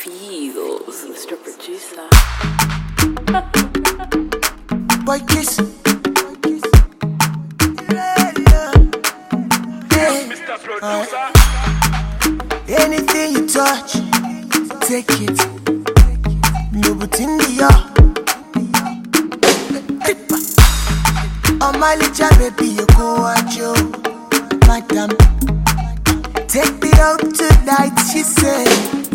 feels, Mr. Producer. Boy kiss. Mr. Producer. Anything you touch, take it. No but in the yard. On my little baby, you go at you, madam. Take me out tonight, she said.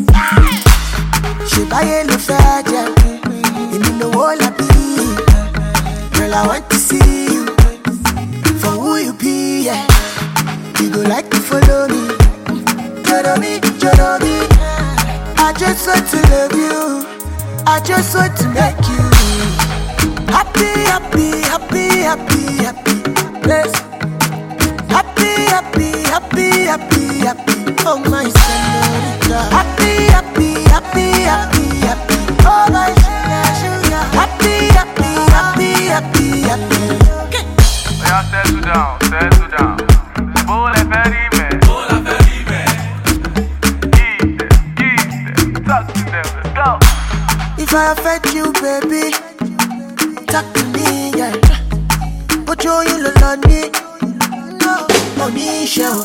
She buy a little faja, and you know all I be. Girl, I want to see you for who you be. Yeah. You go like to follow me, follow me, follow me. I just want to love you. I just want to make you happy, happy, happy, happy, happy. Bless. Happy, happy, happy, happy, happy. Oh my señorita. Happy, happy, happy, happy, happy. Oh my sugar. Happy, happy, happy, happy, happy. Yeah, settle down, settle down. Bola ferime. Give them, talk to them, let's go. If I offend you, baby, talk to me, yeah. But you lonely, no, money show.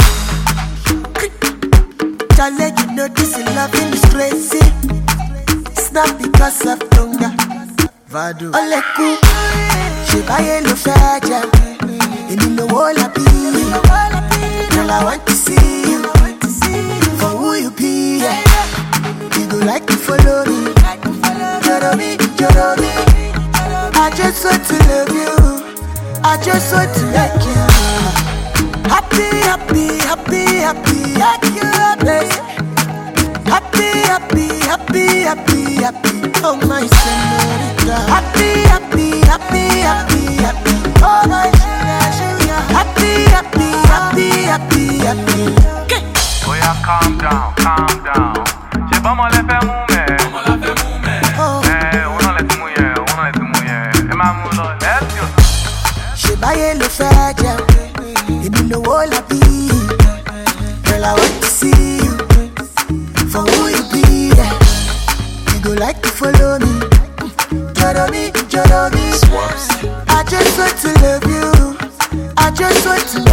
Charlie, you know this loving is crazy. It's not because of hunger. Vado, ole ku, she buy a little faja, and you know all I be. Girl, I want to see you for who you be. Yeah. You go like to follow me, follow me, follow me. I just want to love you. I just want to make you happy, happy, happy, happy, happy, happy, happy, happy, happy, happy. Oh my señorita. Happy, happy, happy, happy, happy. Oh my sugar. Happy, happy, happy, happy, happy. Oh yeah, calm down. J'ai pas mal fait moumer. On laisse mouiller. Et ma moula, let's go. She buy a little faja, and you know all I be. Girl, I want to see you for who you be. Yeah. You go like to follow me, follow me, follow me. I just want to love you. I just want to